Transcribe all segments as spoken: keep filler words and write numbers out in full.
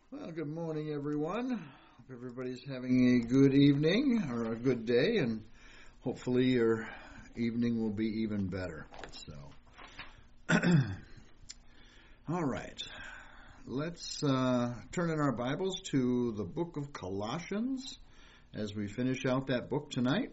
Well, good morning, everyone. Hope everybody's having a good evening or a good day, and hopefully your evening will be even better. So, all right, let's uh, turn in our Bibles to the book of Colossians as we finish out that book tonight,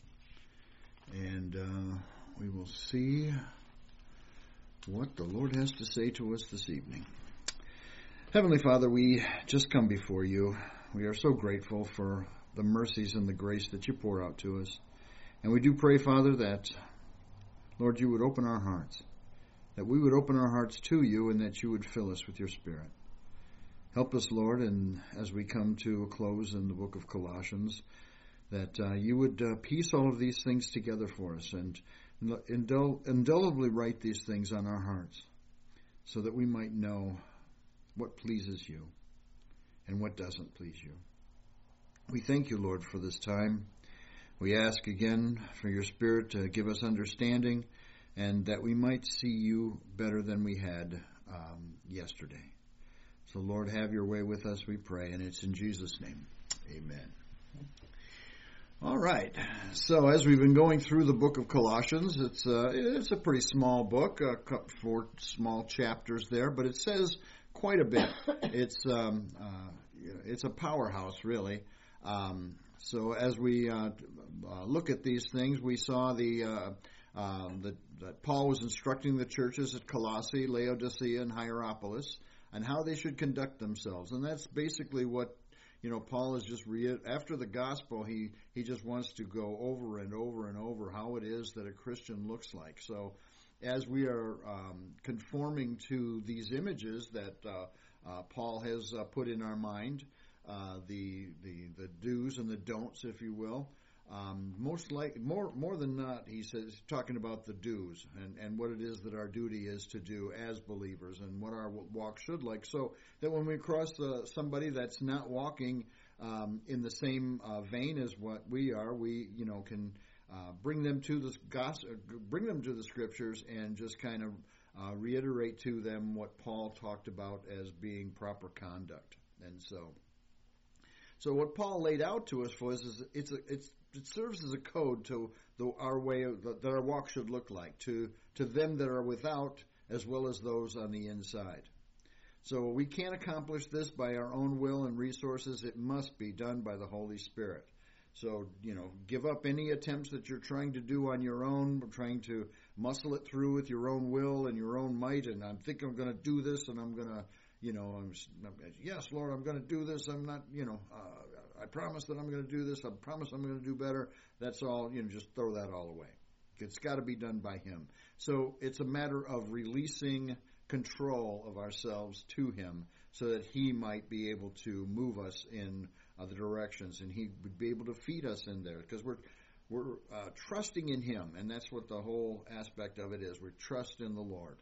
and uh, we will see what the Lord has to say to us this evening. Heavenly Father, we just come before you. We are so grateful for the mercies and the grace that you pour out to us. And we do pray, Father, that, Lord, you would open our hearts, that we would open our hearts to you and that you would fill us with your Spirit. Help us, Lord, and as we come to a close in the book of Colossians, that uh, you would uh, piece all of these things together for us and indel- indelibly write these things on our hearts so that we might know what pleases you and what doesn't please you. We thank you, Lord, for this time. We ask again for your Spirit to give us understanding and that we might see you better than we had um, yesterday. So, Lord, have your way with us, we pray, and it's in Jesus' name. Amen. All right. So, as we've been going through the book of Colossians, it's uh, it's a pretty small book, uh, four small chapters there, but it says quite a bit. It's um, uh, it's a powerhouse, really. Um, so as we uh, uh, look at these things, we saw the, uh, uh, the that Paul was instructing the churches at Colossae, Laodicea, and Hierapolis on how they should conduct themselves, and that's basically what you know. Paul is just re- after the gospel, he he just wants to go over and over and over how it is that a Christian looks like. So, as we are um, conforming to these images that uh, uh, Paul has uh, put in our mind, uh, the, the the do's and the don'ts, if you will, um, most like more more than not, he says, talking about the do's and, and what it is that our duty is to do as believers and what our walk should like, so that when we cross uh, somebody that's not walking um, in the same uh, vein as what we are, we you know can. Uh, bring them to the gospel, bring them to the scriptures, and just kind of uh, reiterate to them what Paul talked about as being proper conduct. And so, so what Paul laid out to us was is it's a, it's it serves as a code to the, our way of, that our walk should look like to to them that are without as well as those on the inside. So we can't accomplish this by our own will and resources. It must be done by the Holy Spirit. So, you know, give up any attempts that you're trying to do on your own, trying to muscle it through with your own will and your own might, and I think I'm going to do this, and I'm going to, you know, I'm, yes, Lord, I'm going to do this. I'm not, you know, uh, I promise that I'm going to do this. I promise I'm going to do better. That's all, you know, just throw that all away. It's got to be done by Him. So it's a matter of releasing control of ourselves to Him so that He might be able to move us in Uh, the directions, and He would be able to feed us in there because we're we're uh, trusting in Him, and that's what the whole aspect of it is. We trust in the Lord.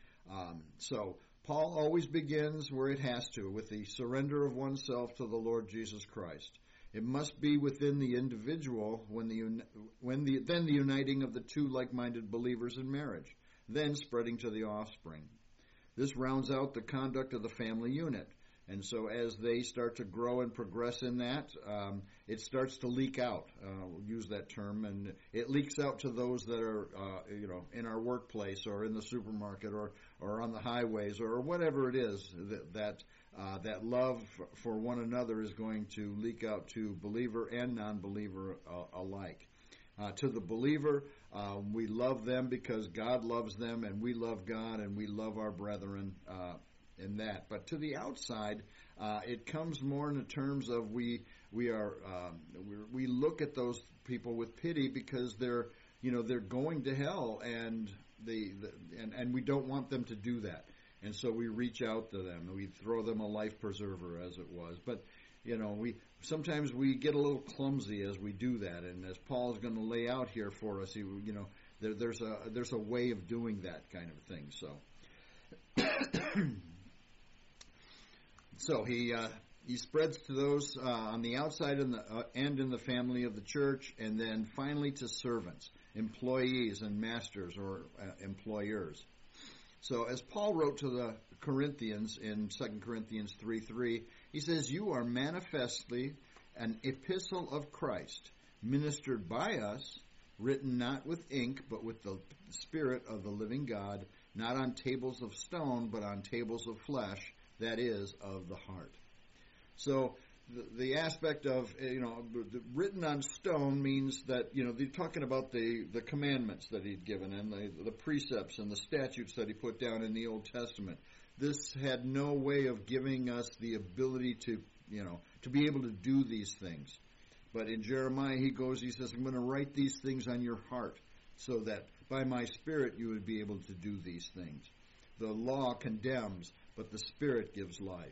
Um, so Paul always begins where it has to, with the surrender of oneself to the Lord Jesus Christ. It must be within the individual when the when the then the uniting of the two like-minded believers in marriage, then spreading to the offspring. This rounds out the conduct of the family unit. And so as they start to grow and progress in that, um, it starts to leak out. Uh, we'll use that term, and it leaks out to those that are, uh, you know, in our workplace or in the supermarket or, or on the highways or whatever it is that that, uh, that love for one another is going to leak out to believer and non-believer uh, alike. Uh, to the believer, uh, we love them because God loves them, and we love God, and we love our brethren uh in that. But to the outside, uh, it comes more in the terms of we we are um, we're, we look at those people with pity because they're you know they're going to hell, and the, the and and we don't want them to do that, and so we reach out to them and we throw them a life preserver, as it was. But you know we sometimes we get a little clumsy as we do that, and as Paul is going to lay out here for us, he, you know there, there's a there's a way of doing that kind of thing. So. So he uh, he spreads to those uh, on the outside and the uh, and in the family of the church, and then finally to servants, employees, and masters or uh, employers. So as Paul wrote to the Corinthians in Second Corinthians three three, he says, "You are manifestly an epistle of Christ, ministered by us, written not with ink, but with the Spirit of the living God, not on tables of stone, but on tables of flesh, that is, of the heart." So the, the aspect of, you know, written on stone means that, you know, they're talking about the, the commandments that he'd given and the, the precepts and the statutes that he put down in the Old Testament. This had no way of giving us the ability to, you know, to be able to do these things. But in Jeremiah, he goes, he says, "I'm going to write these things on your heart so that by my Spirit you would be able to do these things." The law condemns, but the Spirit gives life.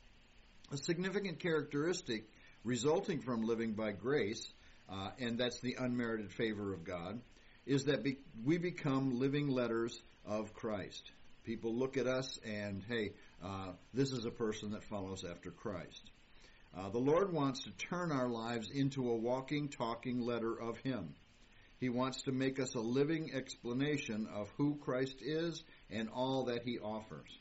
A significant characteristic resulting from living by grace, uh, and that's the unmerited favor of God, is that be- we become living letters of Christ. People look at us and, hey, uh, this is a person that follows after Christ. Uh, the Lord wants to turn our lives into a walking, talking letter of Him. He wants to make us a living explanation of who Christ is and all that He offers.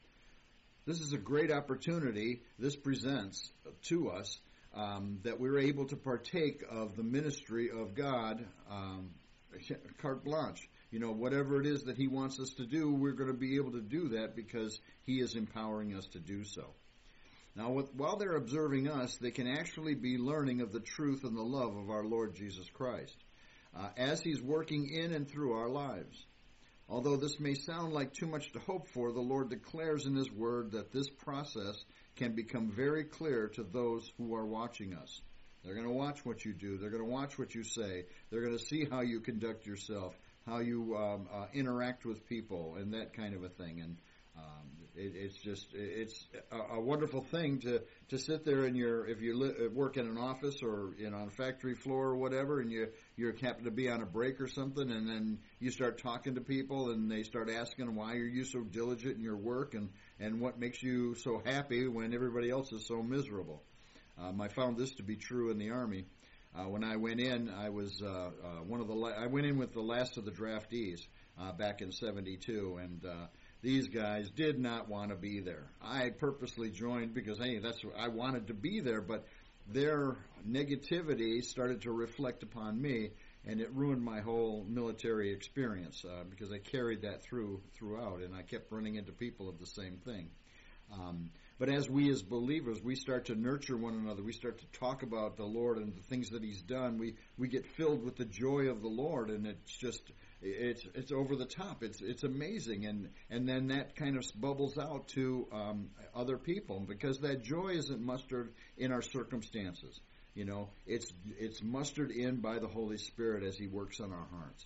This is a great opportunity this presents to us, um, that we're able to partake of the ministry of God, um, carte blanche. You know, whatever it is that He wants us to do, we're going to be able to do that because He is empowering us to do so. Now, while they're observing us, they can actually be learning of the truth and the love of our Lord Jesus Christ, uh, as He's working in and through our lives. Although this may sound like too much to hope for, the Lord declares in His Word that this process can become very clear to those who are watching us. They're going to watch what you do. They're going to watch what you say. They're going to see how you conduct yourself, how you um, uh, interact with people, and that kind of a thing. And um, it, it's just it's a, a wonderful thing to, to sit there in your if you li- work in an office or you know on a factory floor or whatever, and you you happen to be on a break or something, and then you start talking to people, and they start asking why are you so diligent in your work, and and what makes you so happy when everybody else is so miserable. Um, I found this to be true in the Army. Uh, when I went in, I was uh, uh, one of the. La- I went in with the last of the draftees uh, back in seventy-two, and uh, these guys did not want to be there. I purposely joined because hey, that's what I wanted to be there, but their negativity started to reflect upon me, and it ruined my whole military experience uh, because I carried that through throughout, and I kept running into people of the same thing. Um, but as we as believers, we start to nurture one another. We start to talk about the Lord and the things that He's done. We we get filled with the joy of the Lord, and it's just it's it's over the top. It's it's amazing, and and then that kind of bubbles out to um, other people because that joy isn't mustered in our circumstances. You know, it's it's mustered in by the Holy Spirit as He works on our hearts.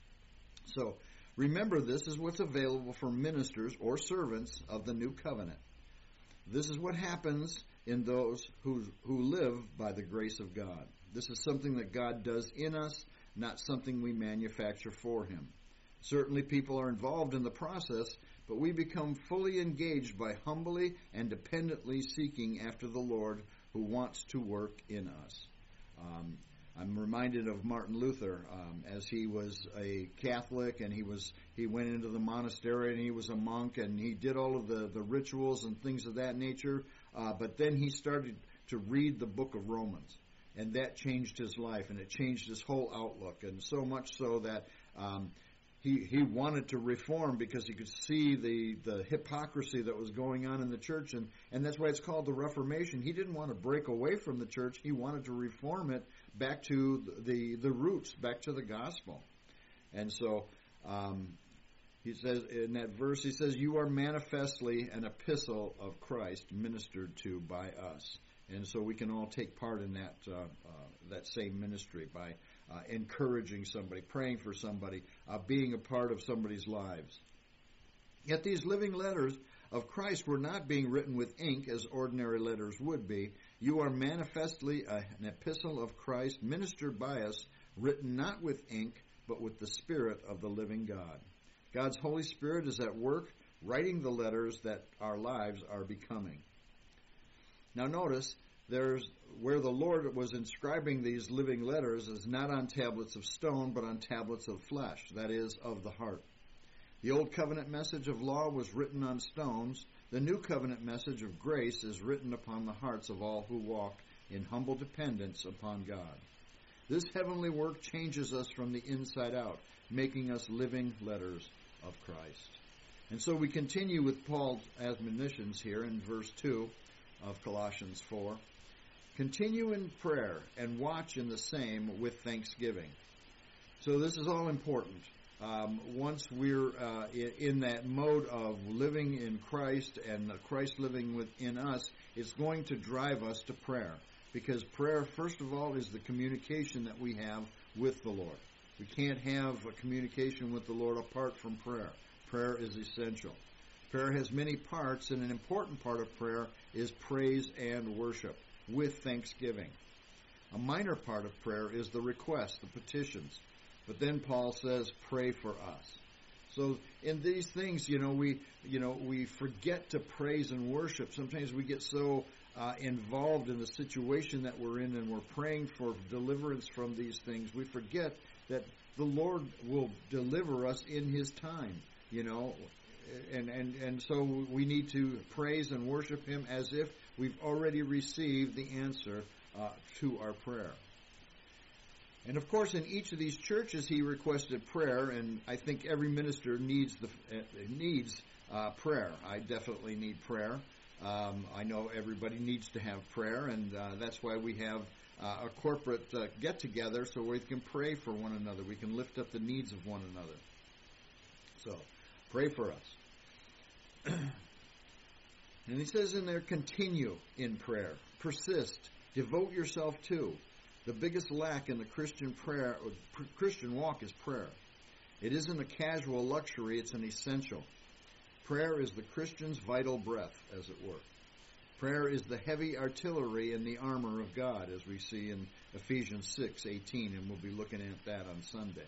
So remember, this is what's available for ministers or servants of the new covenant. This is what happens in those who who live by the grace of God. This is something that God does in us, not something we manufacture for Him. Certainly people are involved in the process, but we become fully engaged by humbly and dependently seeking after the Lord who wants to work in us. Um, I'm reminded of Martin Luther um, as he was a Catholic, and he was he went into the monastery and he was a monk, and he did all of the, the rituals and things of that nature. Uh, but then he started to read the book of Romans, and that changed his life, and it changed his whole outlook, and so much so that um, he he wanted to reform because he could see the, the hypocrisy that was going on in the church, and, and that's why it's called the Reformation. He didn't want to break away from the church. He wanted to reform it back to the the roots, back to the gospel. And so um, he says in that verse, he says, "You are manifestly an epistle of Christ ministered to by us." And so we can all take part in that uh, uh, that same ministry by uh, encouraging somebody, praying for somebody, uh, being a part of somebody's lives. Yet these living letters of Christ were not being written with ink as ordinary letters would be. You are manifestly a, an epistle of Christ ministered by us, written not with ink, but with the Spirit of the living God. God's Holy Spirit is at work writing the letters that our lives are becoming. Now notice, there's where the Lord was inscribing these living letters is not on tablets of stone, but on tablets of flesh, that is, of the heart. The old covenant message of law was written on stones. The new covenant message of grace is written upon the hearts of all who walk in humble dependence upon God. This heavenly work changes us from the inside out, making us living letters of Christ. And so we continue with Paul's admonitions here in verse two of Colossians four. Continue in prayer and watch in the same with thanksgiving. So this is all important. Um, once we're uh, in that mode of living in Christ and Christ living within us, it's going to drive us to prayer. Because prayer, first of all, is the communication that we have with the Lord. We can't have a communication with the Lord apart from prayer. Prayer is essential. Prayer has many parts, and an important part of prayer is praise and worship with thanksgiving. A minor part of prayer is the request, the petitions. But then Paul says, pray for us. So in these things, you know, we, you know, we forget to praise and worship. Sometimes we get so uh, involved in the situation that we're in, and we're praying for deliverance from these things. We forget that the Lord will deliver us in His time, you know. And, and, and so we need to praise and worship Him as if we've already received the answer uh, to our prayer. And of course, in each of these churches, he requested prayer, and I think every minister needs the uh, needs uh, prayer. I definitely need prayer. Um, I know everybody needs to have prayer, and uh, that's why we have uh, a corporate uh, get-together so we can pray for one another. We can lift up the needs of one another. So, pray for us. And he says in there, continue in prayer. Persist. Devote yourself to. The biggest lack in the Christian prayer, or Christian walk is prayer. It isn't a casual luxury, it's an essential. Prayer is the Christian's vital breath, as it were. Prayer is the heavy artillery in the armor of God, as we see in Ephesians six eighteen, and we'll be looking at that on Sunday.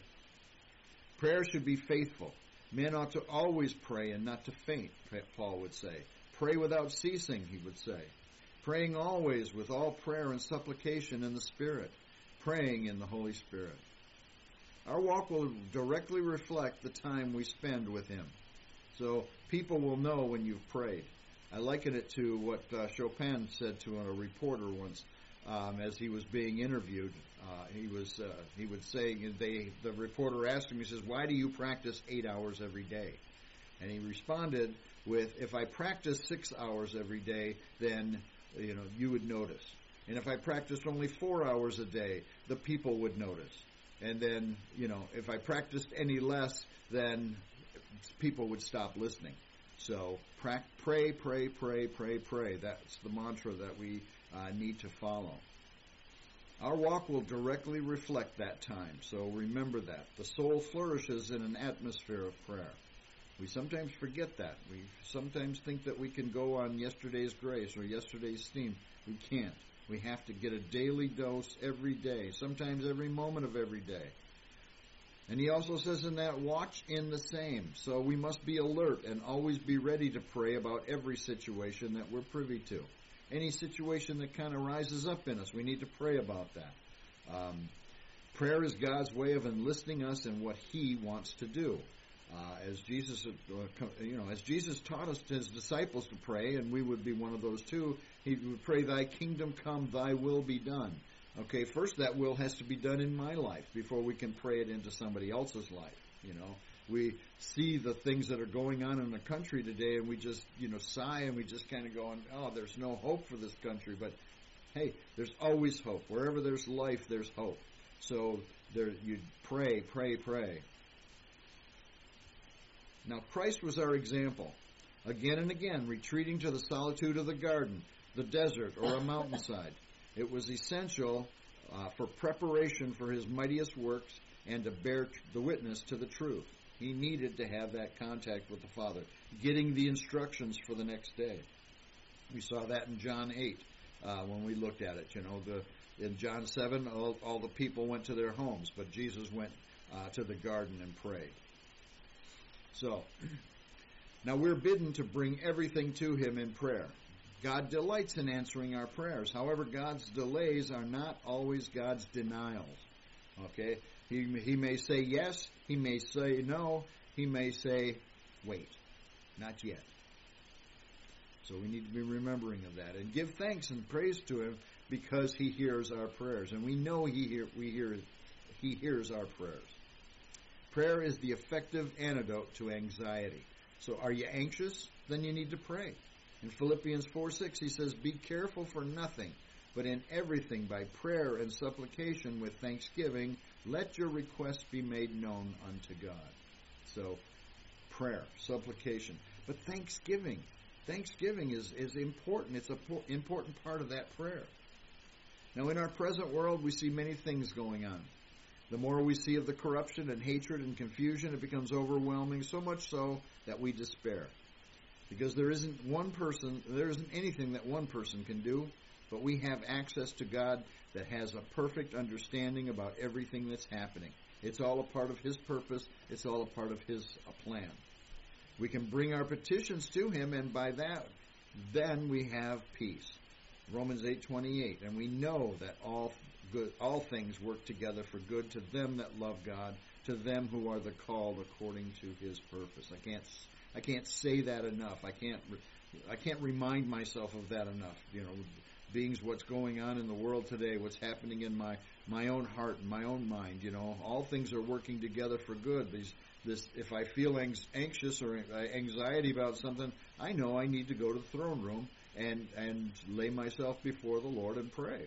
Prayer should be faithful. Men ought to always pray and not to faint, Paul would say. Pray without ceasing, he would say. Praying always with all prayer and supplication in the Spirit. Praying in the Holy Spirit. Our walk will directly reflect the time we spend with Him. So people will know when you've prayed. I liken it to what uh, Chopin said to a reporter once um, as he was being interviewed. Uh, he was uh, he would say, they, the reporter asked him, he says, why do you practice eight hours every day? And he responded with, if I practice six hours every day, then you know, you would notice. And if I practiced only four hours a day, the people would notice. And then, you know, if I practiced any less, then people would stop listening. So pra- pray, pray, pray, pray, pray. That's the mantra that we uh, need to follow. Our walk will directly reflect that time. So remember that. The soul flourishes in an atmosphere of prayer. We sometimes forget that. We sometimes think that we can go on yesterday's grace or yesterday's steam. We can't. We have to get a daily dose every day, sometimes every moment of every day. And he also says in that, watch in the same. So we must be alert and always be ready to pray about every situation that we're privy to. Any situation that kind of rises up in us, we need to pray about that. Um, prayer is God's way of enlisting us in what He wants to do. Uh, as Jesus, uh, you know, as Jesus taught us, His disciples, to pray, and we would be one of those too. He would pray, "Thy kingdom come, Thy will be done." Okay, first that will has to be done in my life before we can pray it into somebody else's life. You know, we see the things that are going on in the country today, and we just, you know, sigh and we just kind of go, "Oh, there's no hope for this country." But hey, there's always hope. Wherever there's life, there's hope. So there, you pray, pray, pray. Now, Christ was our example, again and again, retreating to the solitude of the garden, the desert, or a mountainside. It was essential uh, for preparation for His mightiest works and to bear the witness to the truth. He needed to have that contact with the Father, getting the instructions for the next day. We saw that in John eight uh, when we looked at it. You know, the in John seven, all, all the people went to their homes, but Jesus went uh, to the garden and prayed. So, now we're bidden to bring everything to Him in prayer. God delights in answering our prayers. However, God's delays are not always God's denials. Okay? He, he may say yes, He may say no. he may say, wait, not yet. So we need to be remembering of that and give thanks and praise to him because he hears our prayers. And we know he hear, we hear, he hears our prayers. Prayer is the effective antidote to anxiety. So are you anxious? Then you need to pray. In Philippians four six, he says, be careful for nothing, but in everything by prayer and supplication with thanksgiving, let your requests be made known unto God. So prayer, supplication. But thanksgiving. Thanksgiving is, is important. It's an important part of that prayer. Now, in our present world, we see many things going on. The more we see of the corruption and hatred and confusion, it becomes overwhelming, so much so that we despair. Because there isn't one person, there isn't anything that one person can do, but we have access to God that has a perfect understanding about everything that's happening. It's all a part of His purpose. It's all a part of His plan. We can bring our petitions to Him, and by that, then we have peace. Romans eight twenty-eight, and we know that all good, all things work together for good to them that love God, to them who are the called according to His purpose. I can't, I can't say that enough. I can't, I can't remind myself of that enough. You know, being what's going on in the world today, what's happening in my my own heart and my own mind. You know, all things are working together for good. These. This, if I feel anxious or anxiety about something, I know I need to go to the throne room and, and lay myself before the Lord and pray.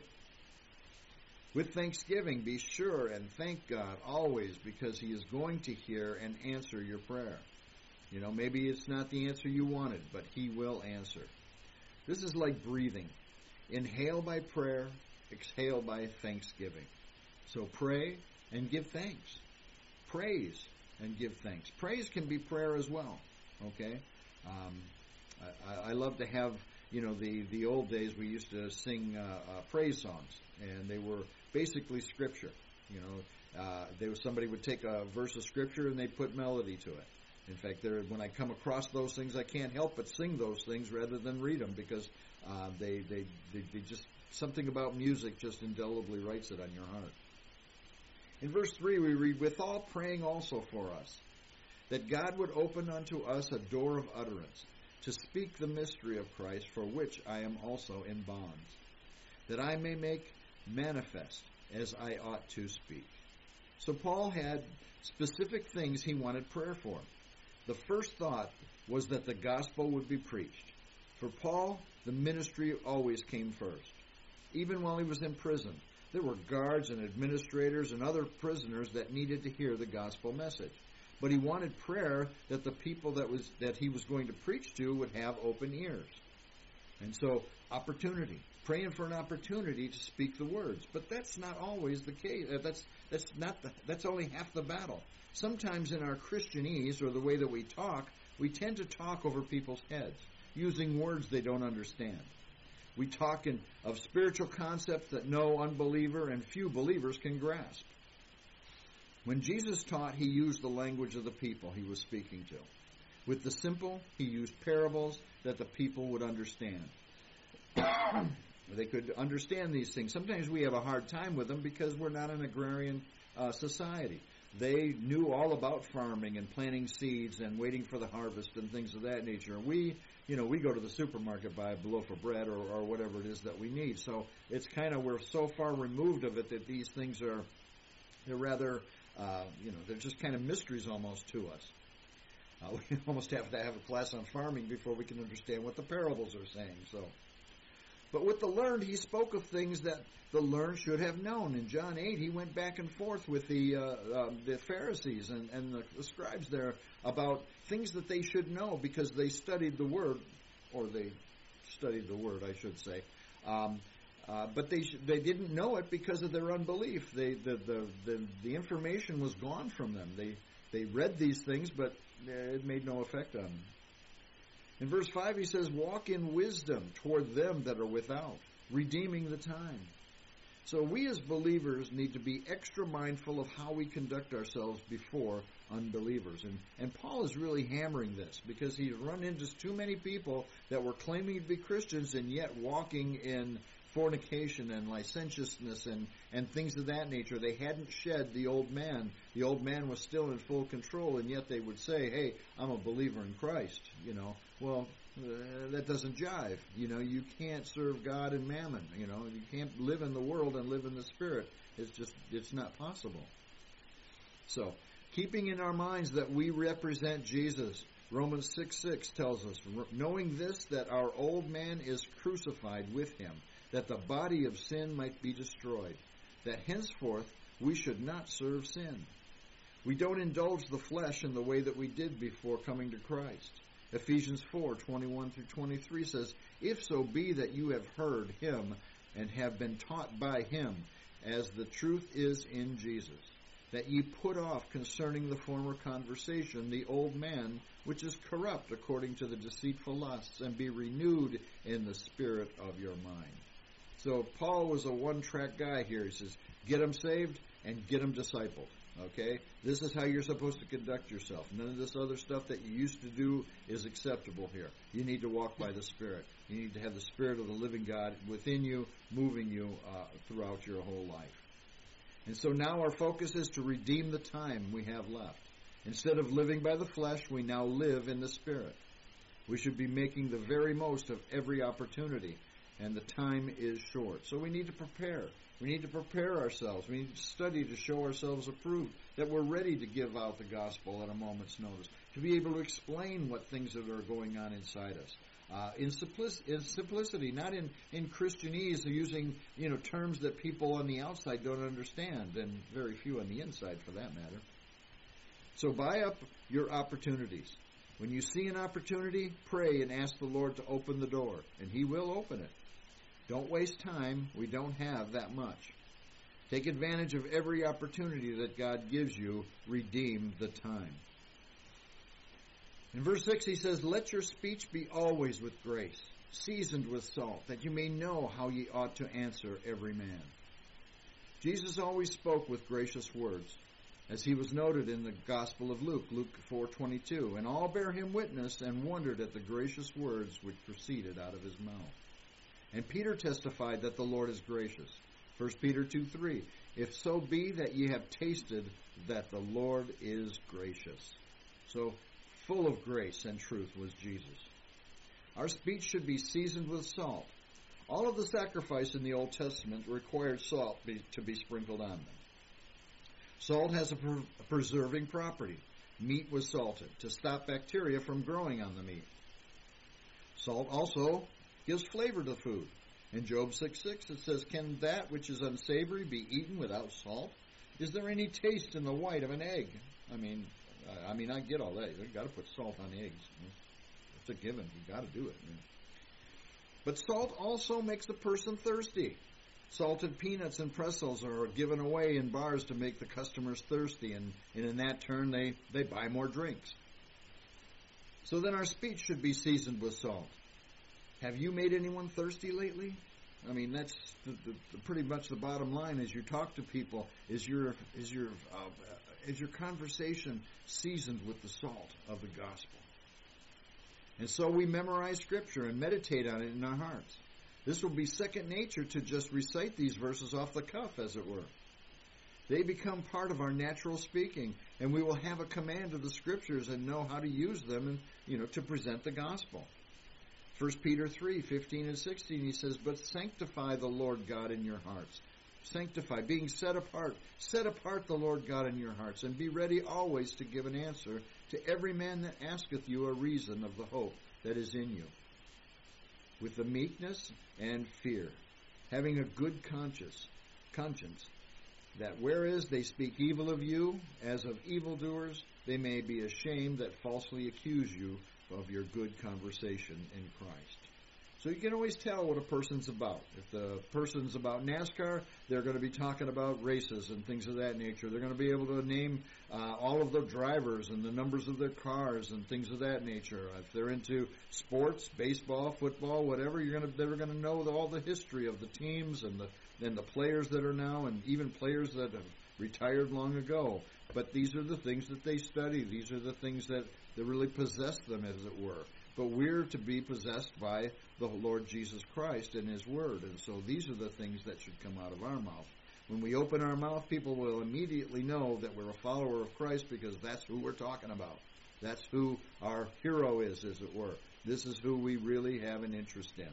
With thanksgiving, be sure and thank God always, because He is going to hear and answer your prayer. You know, maybe it's not the answer you wanted, but He will answer. This is like breathing. Inhale by prayer, exhale by thanksgiving. So pray and give thanks. Praise and give thanks. Praise can be prayer as well. Okay, um, I, I love to have, you know, the the old days we used to sing uh, uh, praise songs, and they were basically scripture. You know, uh, there was somebody would take a verse of scripture and they'd put melody to it. In fact, there when I come across those things, I can't help but sing those things rather than read them, because uh, they, they they they just something about music just indelibly writes it on your heart. In verse three, we read, withal praying also for us, that God would open unto us a door of utterance, to speak the mystery of Christ, for which I am also in bonds, that I may make manifest as I ought to speak. So Paul had specific things he wanted prayer for. The first thought was that the gospel would be preached. For Paul, the ministry always came first. Even while he was in prison, there were guards and administrators and other prisoners that needed to hear the gospel message. But he wanted prayer that the people that was that he was going to preach to would have open ears. And so, opportunity. Praying for an opportunity to speak the words. But that's not always the case. That's that's not the, that's only half the battle. Sometimes in our Christianese, or the way that we talk, we tend to talk over people's heads, using words they don't understand. We talk in, of spiritual concepts that no unbeliever and few believers can grasp. When Jesus taught, He used the language of the people He was speaking to. With the simple, He used parables that the people would understand. They could understand these things. Sometimes we have a hard time with them because we're not an agrarian uh, society. They knew all about farming and planting seeds and waiting for the harvest and things of that nature. And we, you know, we go to the supermarket, buy a loaf of bread or, or whatever it is that we need. So it's kind of, we're so far removed of it that these things are, they're rather, uh, you know, they're just kind of mysteries almost to us. Uh, we almost have to have a class on farming before we can understand what the parables are saying. So, but with the learned, he spoke of things that the learned should have known. In John eight, he went back and forth with the uh, uh, the Pharisees and, and the, the scribes there about things that they should know because they studied the Word, or they studied the Word, I should say. Um, uh, but they sh- they didn't know it because of their unbelief. They the, the the the information was gone from them. They they read these things, but it made no effect on them. In verse five, he says, walk in wisdom toward them that are without, redeeming the time. So we as believers need to be extra mindful of how we conduct ourselves before unbelievers. And, and Paul is really hammering this because he's run into too many people that were claiming to be Christians and yet walking in fornication and licentiousness and, and things of that nature. They hadn't shed the old man. The old man was still in full control, and yet they would say, hey, I'm a believer in Christ. You know, well, uh, that doesn't jive. You know, you can't serve God and mammon. You know, you can't live in the world and live in the Spirit. It's just, it's not possible. So, keeping in our minds that we represent Jesus, Romans six six tells us, knowing this, that our old man is crucified with him, that the body of sin might be destroyed, that henceforth we should not serve sin. We don't indulge the flesh in the way that we did before coming to Christ. Ephesians four twenty-one through twenty-three says, if so be that you have heard him and have been taught by him, as the truth is in Jesus, that ye put off concerning the former conversation the old man, which is corrupt according to the deceitful lusts, and be renewed in the spirit of your mind. So Paul was a one-track guy here. He says, get them saved and get them discipled. Okay? This is how you're supposed to conduct yourself. None of this other stuff that you used to do is acceptable here. You need to walk by the Spirit. You need to have the Spirit of the living God within you, moving you uh, throughout your whole life. And so now our focus is to redeem the time we have left. Instead of living by the flesh, we now live in the Spirit. We should be making the very most of every opportunity, and the time is short. So we need to prepare. We need to prepare ourselves. We need to study to show ourselves approved, that we're ready to give out the gospel at a moment's notice, to be able to explain what things that are going on inside us. Uh, in, simplic- in simplicity, not in, in Christianese, using you know terms that people on the outside don't understand, and very few on the inside for that matter. So buy up your opportunities. When you see an opportunity, pray and ask the Lord to open the door, and He will open it. Don't waste time. We don't have that much. Take advantage of every opportunity that God gives you. Redeem the time. In verse six he says, let your speech be always with grace, seasoned with salt, that you may know how ye ought to answer every man. Jesus always spoke with gracious words, as he was noted in the Gospel of Luke, Luke four twenty-two, and all bare him witness and wondered at the gracious words which proceeded out of his mouth. And Peter testified that the Lord is gracious. First Peter two three, if so be that ye have tasted that the Lord is gracious. So, full of grace and truth was Jesus. Our speech should be seasoned with salt. All of the sacrifice in the Old Testament required salt be, to be sprinkled on them. Salt has a, per, a preserving property. Meat was salted to stop bacteria from growing on the meat. Salt also gives flavor to food. In Job six six it says, can that which is unsavory be eaten without salt? Is there any taste in the white of an egg? I mean, I mean, I get all that. You've got to put salt on eggs. It's a given. You've got to do it. But salt also makes a person thirsty. Salted peanuts and pretzels are given away in bars to make the customers thirsty, and, and in that turn, they, they buy more drinks. So then our speech should be seasoned with salt. Have you made anyone thirsty lately? I mean, that's the, the, the pretty much the bottom line as you talk to people. Is your is your uh, is your conversation seasoned with the salt of the gospel? And so we memorize Scripture and meditate on it in our hearts. This will be second nature to just recite these verses off the cuff, as it were. They become part of our natural speaking, and we will have a command of the Scriptures and know how to use them, and you know, to present the gospel. First Peter three fifteen and sixteen, he says, but sanctify the Lord God in your hearts. Sanctify, being set apart. Set apart the Lord God in your hearts, and be ready always to give an answer to every man that asketh you a reason of the hope that is in you, with the meekness and fear, having a good conscience, conscience, that whereas they speak evil of you, as of evildoers, they may be ashamed that falsely accuse you of your good conversation in Christ. So you can always tell what a person's about. If the person's about NASCAR, they're going to be talking about races and things of that nature. They're going to be able to name uh, all of the drivers and the numbers of their cars and things of that nature. If they're into sports, baseball, football, whatever, you're going to they're going to know all the history of the teams and the and the players that are now, and even players that have retired long ago. But these are the things that they study. These are the things that, that really possess them, as it were. but we're to be possessed by the Lord Jesus Christ and His Word. And so these are the things that should come out of our mouth. When we open our mouth, people will immediately know that we're a follower of Christ, because that's who we're talking about. That's who our hero is, as it were. This is who we really have an interest in.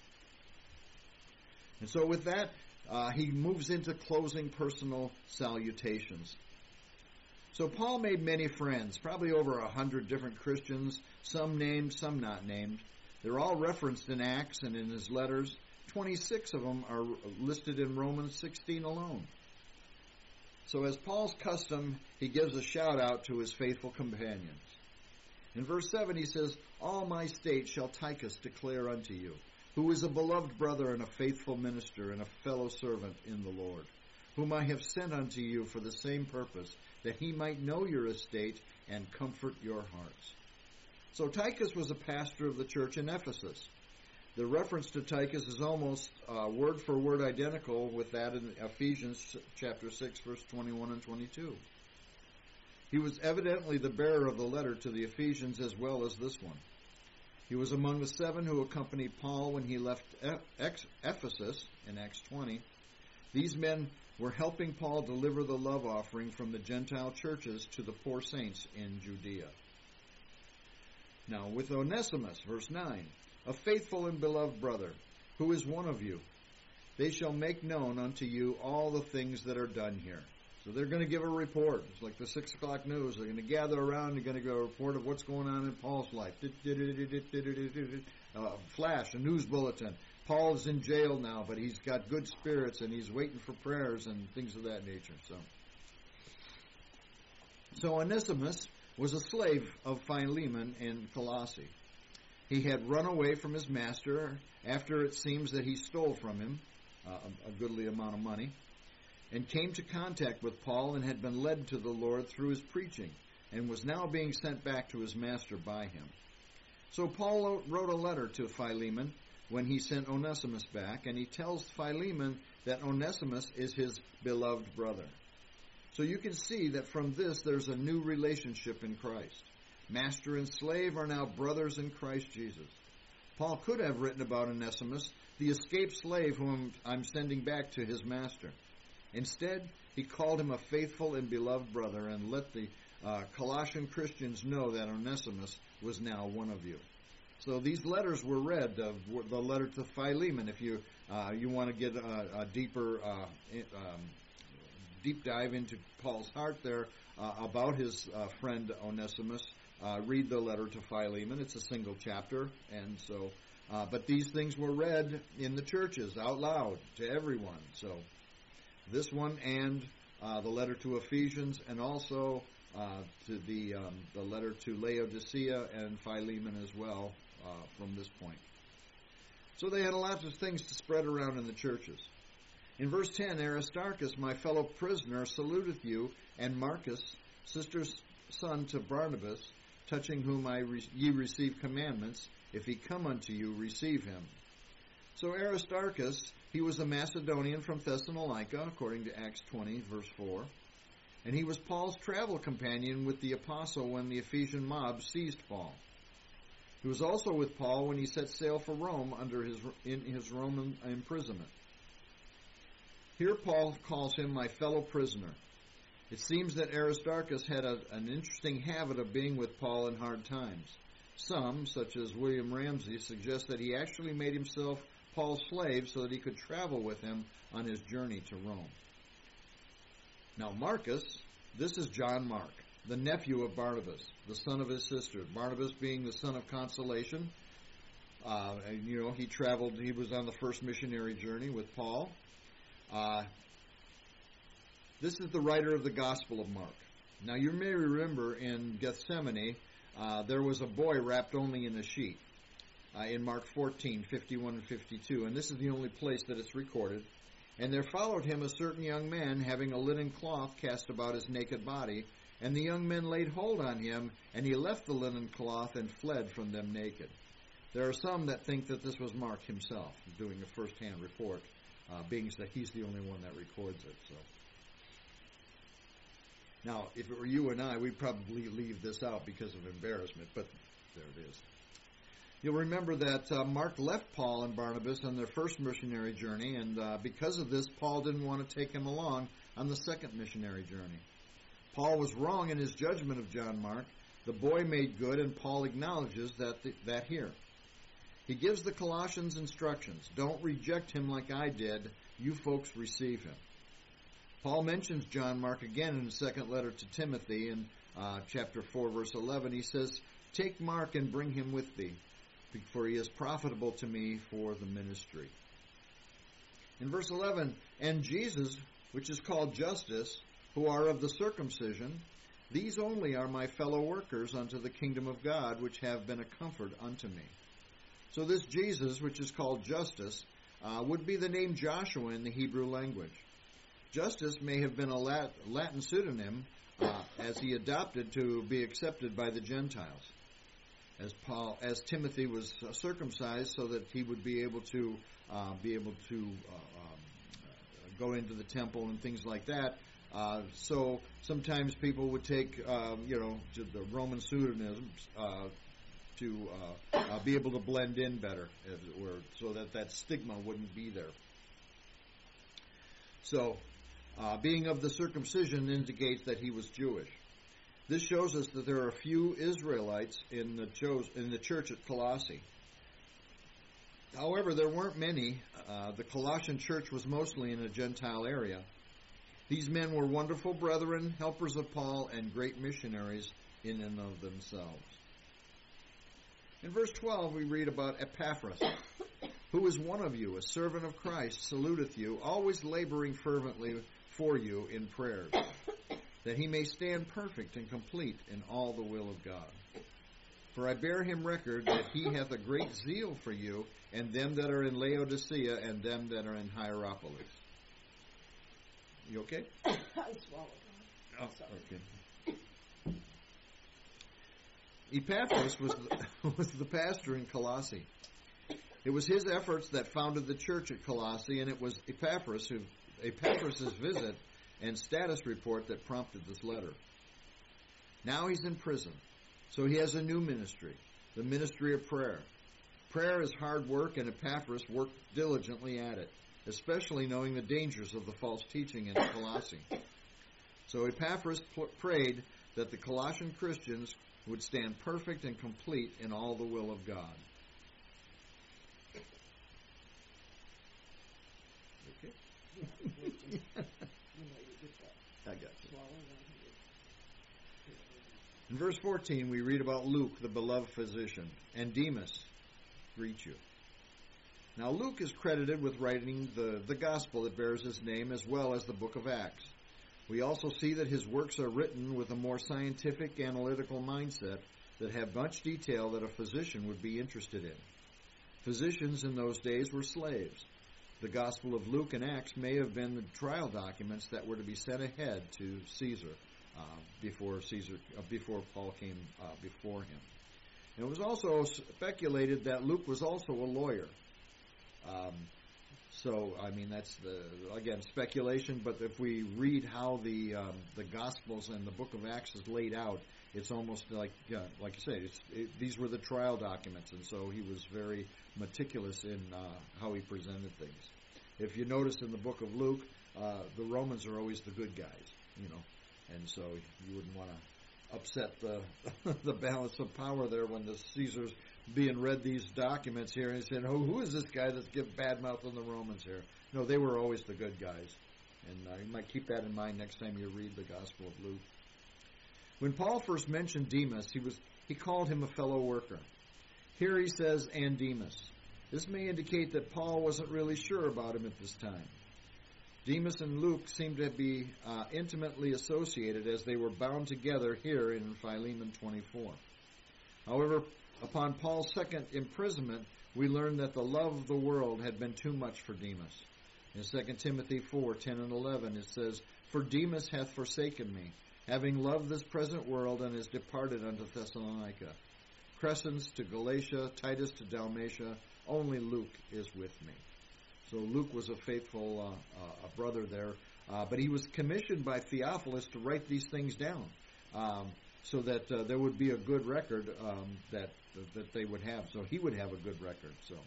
And so with that, uh, he moves into closing personal salutations. So Paul made many friends, probably over a hundred different Christians, some named, some not named. They're all referenced in Acts and in his letters. twenty-six of them are listed in Romans sixteen alone. So as Paul's custom, he gives a shout out to his faithful companions. In verse seven he says, "All my state shall Tychus declare unto you, who is a beloved brother and a faithful minister and a fellow servant in the Lord, whom I have sent unto you for the same purpose, that he might know your estate and comfort your hearts." So Tychus was a pastor of the church in Ephesus. The reference to Tychus is almost uh, word for word identical with that in Ephesians chapter six, verse twenty-one and twenty-two. He was evidently the bearer of the letter to the Ephesians as well as this one. He was among the seven who accompanied Paul when he left Ephesus in Acts twenty. These men were helping Paul deliver the love offering from the Gentile churches to the poor saints in Judea. Now with Onesimus, verse nine, "A faithful and beloved brother, who is one of you, they shall make known unto you all the things that are done here." So they're going to give a report. It's like the six o'clock news. They're going to gather around. They're going to give a report of what's going on in Paul's life. Uh, flash, a news bulletin. Paul is in jail now, but he's got good spirits and he's waiting for prayers and things of that nature. So, so Onesimus was a slave of Philemon in Colossae. He had run away from his master after it seems that he stole from him uh, a goodly amount of money, and came to contact with Paul and had been led to the Lord through his preaching, and was now being sent back to his master by him. So Paul wrote a letter to Philemon when he sent Onesimus back, and he tells Philemon that Onesimus is his beloved brother. So you can see that from this there's a new relationship in Christ. Master and slave are now brothers in Christ Jesus. Paul could have written about Onesimus, the escaped slave whom I'm sending back to his master. Instead, he called him a faithful and beloved brother and let the uh, Colossian Christians know that Onesimus was now one of you. So these letters were read, uh, the letter to Philemon, if you uh, you want to get a, a deeper uh, um, deep dive into Paul's heart there uh, about his uh, friend Onesimus, uh, read the letter to Philemon. It's a single chapter, and so, uh, but these things were read in the churches out loud to everyone. So this one and uh, the letter to Ephesians, and also uh, to the um, the letter to Laodicea and Philemon as well uh, from this point. So they had a lot of things to spread around in the churches. In verse ten, "Aristarchus, my fellow prisoner, saluteth you, and Marcus, sister's son to Barnabas, touching whom I re- ye receive commandments. If he come unto you, receive him." So Aristarchus, he was a Macedonian from Thessalonica, according to Acts twenty, verse four. And he was Paul's travel companion with the apostle when the Ephesian mob seized Paul. He was also with Paul when he set sail for Rome under his in his Roman imprisonment. Here Paul calls him my fellow prisoner. It seems that Aristarchus had a, an interesting habit of being with Paul in hard times. Some, such as William Ramsey, suggest that he actually made himself Paul's slave so that he could travel with him on his journey to Rome. Now Marcus, this is John Mark, the nephew of Barnabas, the son of his sister. Barnabas being the son of consolation. Uh, and, you know, he traveled, he was on the first missionary journey with Paul. Uh, this is the writer of the Gospel of Mark. Now, you may remember in Gethsemane, uh, there was a boy wrapped only in a sheet uh, in Mark fourteen, fifty-one and fifty-two, and this is the only place that it's recorded. "And there followed him a certain young man, having a linen cloth cast about his naked body, and the young men laid hold on him, and he left the linen cloth and fled from them naked." There are some that think that this was Mark himself doing a first-hand report. Uh, being that he's the only one that records it. So, now, if it were you and I, we'd probably leave this out because of embarrassment, but there it is. You'll remember that uh, Mark left Paul and Barnabas on their first missionary journey, and uh, because of this, Paul didn't want to take him along on the second missionary journey. Paul was wrong in his judgment of John Mark. The boy made good, and Paul acknowledges that th- that here. He gives the Colossians instructions. Don't reject him like I did. You folks receive him. Paul mentions John Mark again in his second letter to Timothy in uh, chapter four, verse eleven. He says, take Mark and bring him with thee, for he is profitable to me for the ministry. In verse eleven, and Jesus, which is called Justus, who are of the circumcision, these only are my fellow workers unto the kingdom of God, which have been a comfort unto me. So this Jesus, which is called Justus, uh, would be the name Joshua in the Hebrew language. Justus may have been a Latin pseudonym uh, as he adopted to be accepted by the Gentiles. As Paul, as Timothy was uh, circumcised, so that he would be able to uh, be able to uh, um, uh, go into the temple and things like that. Uh, so sometimes people would take, uh, you know, to the Roman pseudonyms uh, to uh, uh, be able to blend in better, as it were, so that that stigma wouldn't be there. So, uh, being of the circumcision indicates that he was Jewish. This shows us that there are few Israelites in the chose, in the church at Colossae. However, there weren't many. Uh, the Colossian church was mostly in a Gentile area. These men were wonderful brethren, helpers of Paul, and great missionaries in and of themselves. In verse twelve, we read about Epaphras, who is one of you, a servant of Christ, saluteth you, always laboring fervently for you in prayers, that he may stand perfect and complete in all the will of God. For I bear him record that he hath a great zeal for you, and them that are in Laodicea, and them that are in Hierapolis. You okay? I swallowed. Oh, okay. Epaphras was the, was the pastor in Colossae. It was his efforts that founded the church at Colossae, and it was Epaphras who, Epaphras' visit and status report that prompted this letter. Now he's in prison, so he has a new ministry, the ministry of prayer. Prayer is hard work, and Epaphras worked diligently at it, especially knowing the dangers of the false teaching in Colossae. So Epaphras pl- prayed that the Colossian Christians would stand perfect and complete in all the will of God. Okay? I got you. In verse fourteen, we read about Luke, the beloved physician, and Demas greet you. Now, Luke is credited with writing the, the gospel that bears his name, as well as the book of Acts. We also see that his works are written with a more scientific, analytical mindset that have much detail that a physician would be interested in. Physicians in those days were slaves. The Gospel of Luke and Acts may have been the trial documents that were to be sent ahead to Caesar uh, before Caesar uh, before Paul came uh, before him. And it was also speculated that Luke was also a lawyer. Um, So, I mean, that's, the again, speculation, but if we read how the um, the Gospels and the book of Acts is laid out, it's almost like, uh, like you say, it's, it, these were the trial documents, and so he was very meticulous in uh, how he presented things. If you notice in the book of Luke, uh, the Romans are always the good guys, you know, and so you wouldn't want to upset the the balance of power there when the Caesar's being read these documents here, and he said, oh, who is this guy that's giving bad mouth on the Romans here? No, they were always the good guys. And uh, you might keep that in mind next time you read the Gospel of Luke. When Paul first mentioned Demas, he was he called him a fellow worker. Here he says, and Demas. This may indicate that Paul wasn't really sure about him at this time. Demas and Luke seem to be uh, intimately associated, as they were bound together here in Philemon twenty-four. However, upon Paul's second imprisonment, we learn that the love of the world had been too much for Demas. In Second Timothy four, ten and eleven, it says, For Demas hath forsaken me, having loved this present world, and is departed unto Thessalonica. Crescens to Galatia, Titus to Dalmatia, only Luke is with me. So Luke was a faithful uh, uh, a brother there, uh, but he was commissioned by Theophilus to write these things down, um, so that uh, there would be a good record um, that that they would have, so he would have a good record. So,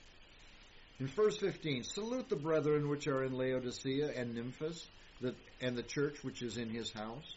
in verse fifteen, salute the brethren which are in Laodicea and Nymphas, that, and the church which is in his house.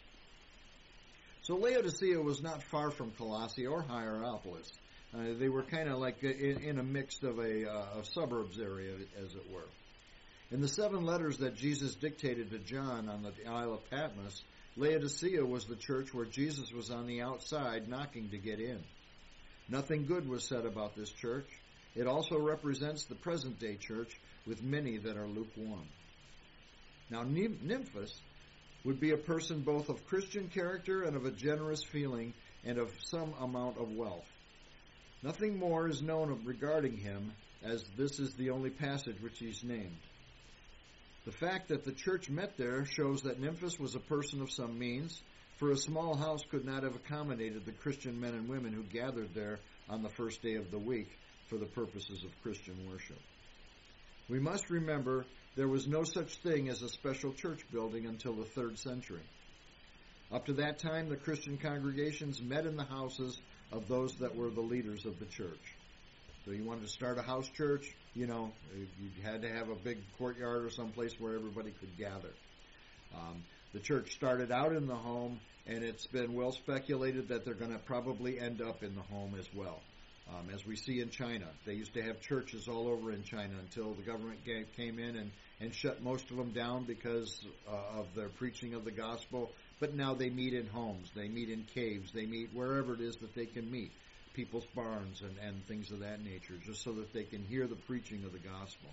So Laodicea was not far from Colossae or Hierapolis. Uh, they were kind of like in, in a mix of a, uh, a suburbs area, as it were. In the seven letters that Jesus dictated to John on the Isle of Patmos, Laodicea was the church where Jesus was on the outside knocking to get in. Nothing good was said about this church. It also represents the present-day church with many that are lukewarm. Now, Nymphas would be a person both of Christian character and of a generous feeling and of some amount of wealth. Nothing more is known regarding him, as this is the only passage which he's named. The fact that the church met there shows that Nymphas was a person of some means, for a small house could not have accommodated the Christian men and women who gathered there on the first day of the week for the purposes of Christian worship. We must remember there was no such thing as a special church building until the third century. Up to that time, the Christian congregations met in the houses of those that were the leaders of the church. So you wanted to start a house church, you know, you had to have a big courtyard or someplace where everybody could gather. Um, the church started out in the home, and it's been well speculated that they're going to probably end up in the home as well. Um, as we see in China, they used to have churches all over in China until the government came in and, and shut most of them down because uh, of their preaching of the gospel. But now they meet in homes, they meet in caves, they meet wherever it is that they can meet. People's barns and, and things of that nature, just so that they can hear the preaching of the gospel.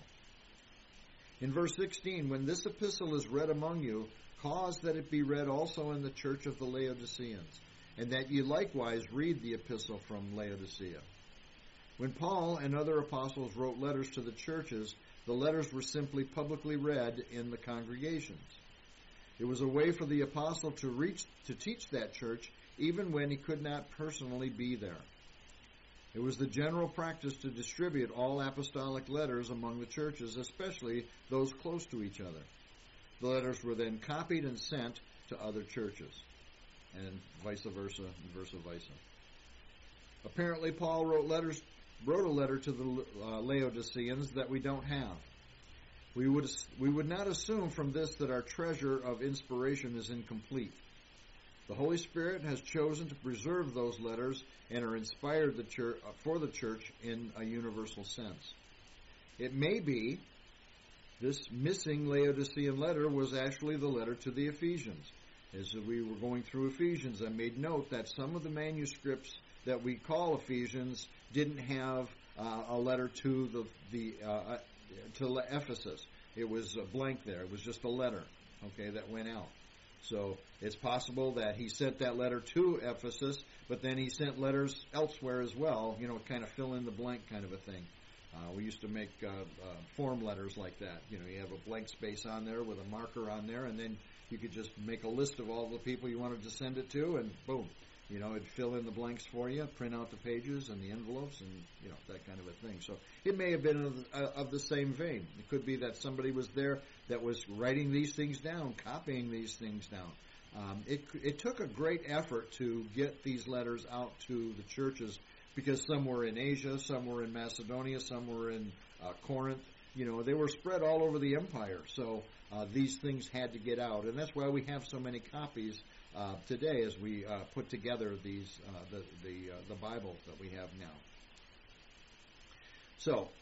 In verse sixteen, when this epistle is read among you, cause that it be read also in the church of the Laodiceans, and that ye likewise read the epistle from Laodicea. When Paul and other apostles wrote letters to the churches, the letters were simply publicly read in the congregations. It was a way for the apostle to reach to teach that church even when he could not personally be there. It was the general practice to distribute all apostolic letters among the churches, especially those close to each other. The letters were then copied and sent to other churches, and vice versa, and versa versa. Apparently, Paul wrote letters, wrote a letter to the uh, Laodiceans that we don't have. We would we would not assume from this that our treasure of inspiration is incomplete. The Holy Spirit has chosen to preserve those letters and are inspired the church, for the church in a universal sense. It may be this missing Laodicean letter was actually the letter to the Ephesians. As we were going through Ephesians, I made note that some of the manuscripts that we call Ephesians didn't have uh, a letter to the the uh, to Ephesus. It was a blank there. It was just a letter, okay, that went out. So it's possible that he sent that letter to Ephesus, but then he sent letters elsewhere as well, you know, kind of fill in the blank kind of a thing. Uh, we used to make uh, uh, form letters like that. You know, you have a blank space on there with a marker on there, and then you could just make a list of all the people you wanted to send it to, and boom, you know, it'd fill in the blanks for you, print out the pages and the envelopes, and, you know, that kind of a thing. So it may have been of, uh, of the same vein. It could be that somebody was there that was writing these things down, copying these things down. Um, it, it took a great effort to get these letters out to the churches, because some were in Asia, some were in Macedonia, some were in uh, Corinth. You know, they were spread all over the empire, so uh, these things had to get out, and that's why we have so many copies uh, today as we uh, put together these uh, the the, uh, the Bible that we have now. So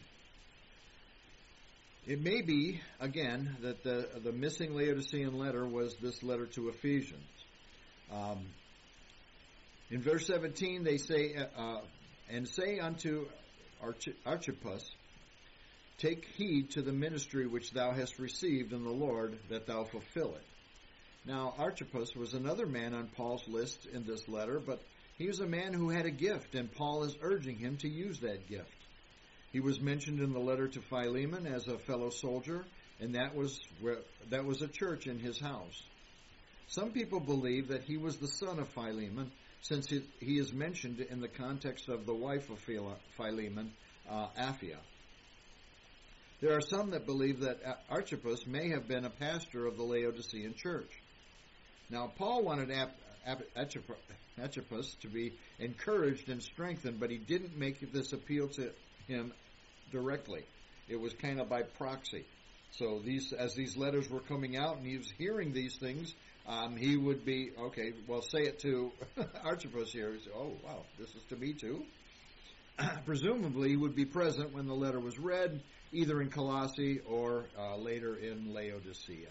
it may be again that the the missing Laodicean letter was this letter to Ephesians. Um, in verse seventeen, they say, uh, "And say unto Arch- Archippus, take heed to the ministry which thou hast received in the Lord, that thou fulfill it." Now, Archippus was another man on Paul's list in this letter, but he was a man who had a gift, and Paul is urging him to use that gift. He was mentioned in the letter to Philemon as a fellow soldier, and that was where, that was a church in his house. Some people believe that he was the son of Philemon, since he, he is mentioned in the context of the wife of Philemon, uh, Apphia. There are some that believe that Archippus may have been a pastor of the Laodicean church. Now, Paul wanted Archippus to be encouraged and strengthened, but he didn't make this appeal to him directly. It was kind of by proxy. So these, as these letters were coming out and he was hearing these things, um, he would be, okay, well, say it to Archippus here. He'd say, oh, wow, this is to me too. Presumably he would be present when the letter was read, either in Colossae or uh, later in Laodicea.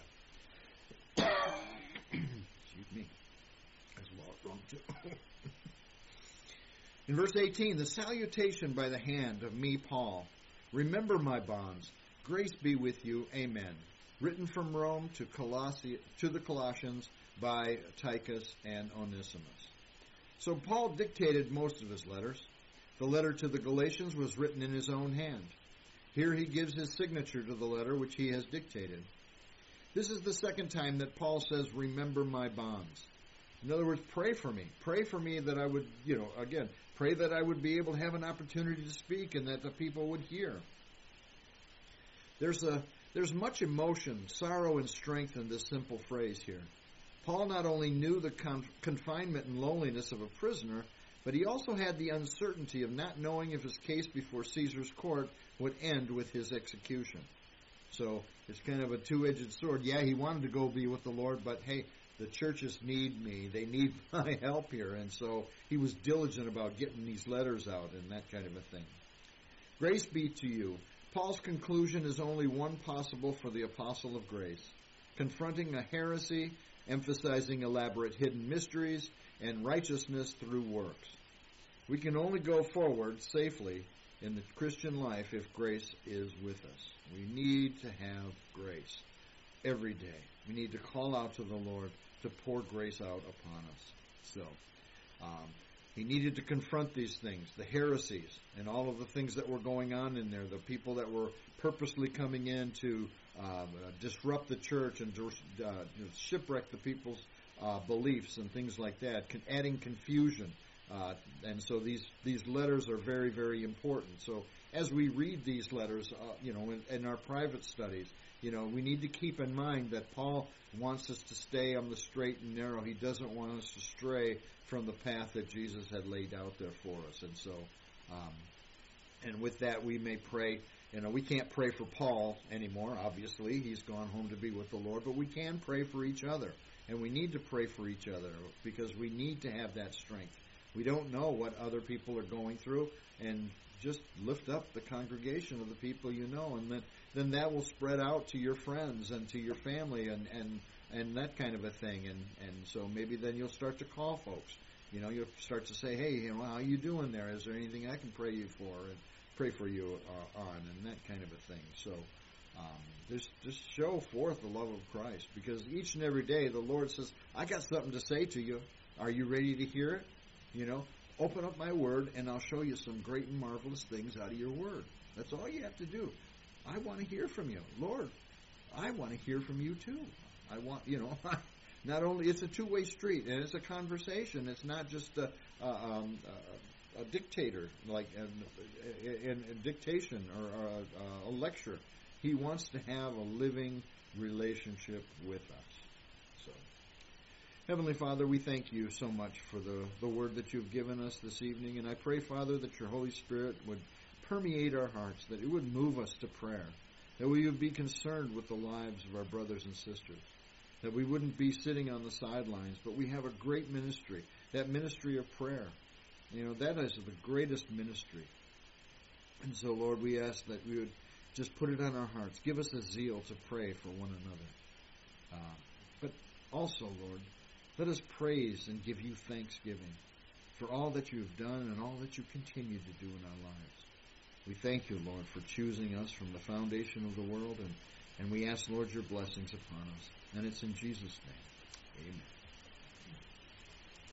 Excuse me. That's a lot wrong too. In verse eighteen, the salutation by the hand of me, Paul. Remember my bonds. Grace be with you. Amen. Written from Rome to Colossae, to the Colossians by Tychus and Onesimus. So Paul dictated most of his letters. The letter to the Galatians was written in his own hand. Here he gives his signature to the letter which he has dictated. This is the second time that Paul says, remember my bonds. In other words, pray for me. Pray for me that I would, you know, again, pray that I would be able to have an opportunity to speak and that the people would hear. There's a there's much emotion, sorrow, and strength in this simple phrase here. Paul not only knew the con- confinement and loneliness of a prisoner, but he also had the uncertainty of not knowing if his case before Caesar's court would end with his execution. So it's kind of a two-edged sword. Yeah, he wanted to go be with the Lord, but hey, the churches need me. They need my help here. And so he was diligent about getting these letters out and that kind of a thing. Grace be to you. Paul's conclusion is only one possible for the apostle of grace, confronting a heresy, emphasizing elaborate hidden mysteries, and righteousness through works. We can only go forward safely in the Christian life if grace is with us. We need to have grace every day. We need to call out to the Lord to pour grace out upon us. So, um, he needed to confront these things, the heresies, and all of the things that were going on in there, the people that were purposely coming in to um, uh, disrupt the church and uh, shipwreck the people's uh, beliefs and things like that, con- adding confusion. Uh, and so these, these letters are very, very important. So as we read these letters, uh, you know, in, in our private studies, you know, we need to keep in mind that Paul wants us to stay on the straight and narrow. He doesn't want us to stray from the path that Jesus had laid out there for us. And so, um, and with that, we may pray. You know, we can't pray for Paul anymore, obviously. He's gone home to be with the Lord. But we can pray for each other. And we need to pray for each other because we need to have that strength. We don't know what other people are going through. And just lift up the congregation of the people you know. And then, then that will spread out to your friends and to your family and, and, and that kind of a thing. And, and so maybe then you'll start to call folks. You know, you'll start to say, hey, you know, how you doing there? Is there anything I can pray you for and pray for you uh, on and that kind of a thing. So um, just, just show forth the love of Christ because each and every day the Lord says, I got something to say to you. Are you ready to hear it? You know, open up my word and I'll show you some great and marvelous things out of your word. That's all you have to do. I want to hear from you. Lord, I want to hear from you too. I want, you know, not only, it's a two-way street and it's a conversation. It's not just a, a, um, a, a dictator, like a, a, a dictation or a, a lecture. He wants to have a living relationship with us. So, Heavenly Father, we thank you so much for the, the word that you've given us this evening. And I pray, Father, that your Holy Spirit would permeate our hearts, that it would move us to prayer, that we would be concerned with the lives of our brothers and sisters, that we wouldn't be sitting on the sidelines, but we have a great ministry, that ministry of prayer. You know, that is the greatest ministry. And so, Lord, we ask that we would just put it on our hearts. Give us a zeal to pray for one another. Uh, but also, Lord, let us praise and give you thanksgiving for all that you have done and all that you continue to do in our lives. We thank you, Lord, for choosing us from the foundation of the world, and, and we ask, Lord, your blessings upon us. And it's in Jesus' name.